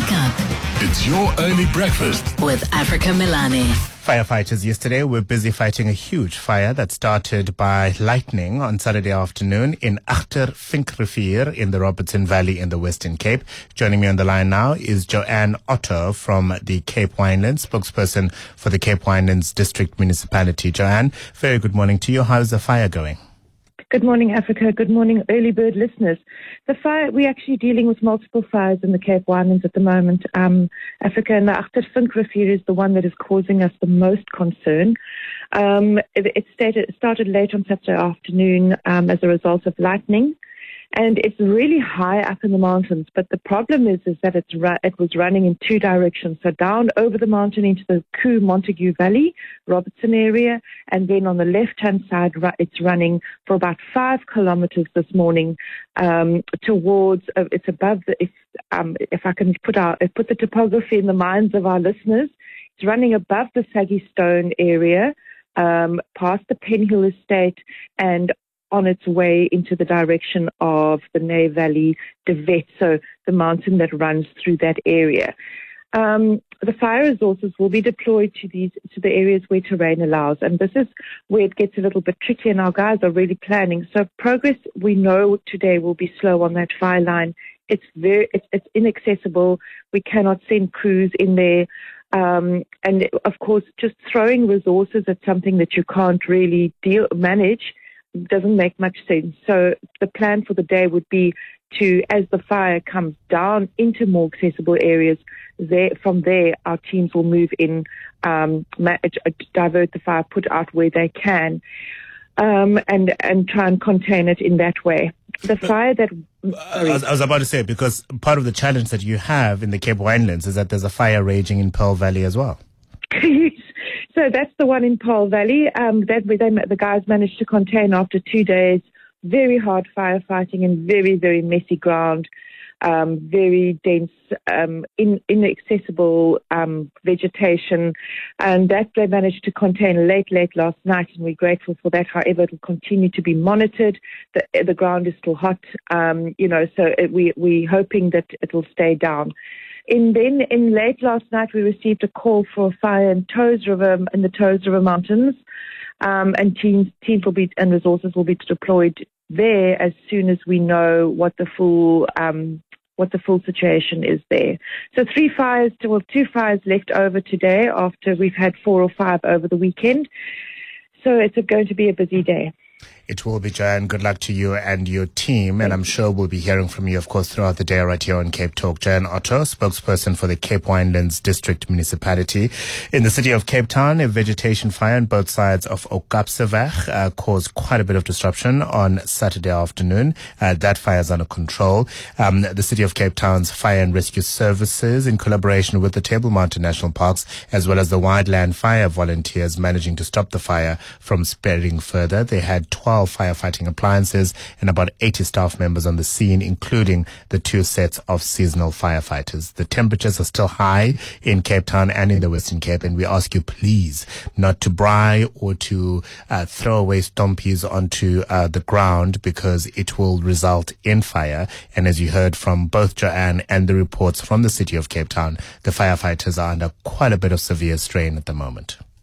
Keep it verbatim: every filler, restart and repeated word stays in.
Wake up. It's your early breakfast with Africa Milani. Firefighters yesterday were busy fighting a huge fire that started by lightning on Saturday afternoon in Agter Vinkrivier in the Robertson Valley in the Western Cape. Joining me on the line now is Joanne Otto from the Cape Winelands, spokesperson for the Cape Winelands District Municipality. Joanne, very good morning to you. How's the fire going? Good morning, Africa. Good morning, early bird listeners. The fire, we're actually dealing with multiple fires in the Cape Winelands at the moment. Um, Africa, and the Agter Vinkrivier is the one that is causing us the most concern. Um, it, it, started, it started late on Saturday afternoon um, as a result of lightning. And it's really high up in the mountains, but the problem is is that it's ru- it was running in two directions. So down over the mountain into the Koo Montague Valley, Robertson area, and then on the left-hand side, ru- it's running for about five kilometers this morning um, towards. Uh, it's above the. If um, if I can put our put the topography in the minds of our listeners, it's running above the Saggy Stone area, um, past the Penhill Estate, and on its way into the direction of the Nay Valley, De Wet, so the mountain that runs through that area. Um, the fire resources will be deployed to these to the areas where terrain allows, and this is where it gets a little bit tricky, and our guys are really planning. So progress, we know today, will be slow on that fire line. It's very, it's, it's inaccessible. We cannot send crews in there. Um, and of course, just throwing resources at something that you can't really deal manage doesn't make much sense. So the plan for the day would be to, as the fire comes down into more accessible areas, there from there our teams will move in, um, ma- divert the fire, put out where they can, um, and and try and contain it in that way. The fire that I was, I was about to say, because part of the challenge that you have in the Cape Winelands is that there's a fire raging in Pearl Valley as well. So that's the one in Pearl Valley um, that we, they, the guys managed to contain after two days. Very hard firefighting and very, very messy ground, um, very dense, um, in, inaccessible um, vegetation. And that they managed to contain late, late last night, and we're grateful for that. However, it will continue to be monitored. The, the ground is still hot, um, you know, so it, we, we're hoping that it will stay down. In then, in late last night, we received a call for a fire in Toes River, in the Toes River Mountains, um, and teams, teams will be and resources will be deployed there as soon as we know what the full um, what the full situation is there. So three fires, well, two fires left over today after we've had four or five over the weekend. So it's going to be a busy day. It will be, Joanne. Good luck to you and your team. And I'm sure we'll be hearing from you, of course, throughout the day right here on Cape Talk. Joanne Otto, spokesperson for the Cape Winelands District Municipality. In the city of Cape Town, a vegetation fire on both sides of Okapseweg uh, caused quite a bit of disruption on Saturday afternoon. Uh, that fire is under control. Um, the city of Cape Town's Fire and Rescue Services, in collaboration with the Table Mountain National Parks, as well as the Wildland Fire volunteers, managing to stop the fire from spreading further. They had twelve firefighting appliances and about eighty staff members on the scene, including the two sets of seasonal firefighters. The temperatures are still high in Cape Town and in the Western Cape, and we ask you please not to braai or to uh, throw away stompies onto uh, the ground, because it will result in fire. And as you heard from both Joanne and the reports from the city of Cape Town, the firefighters are under quite a bit of severe strain at the moment.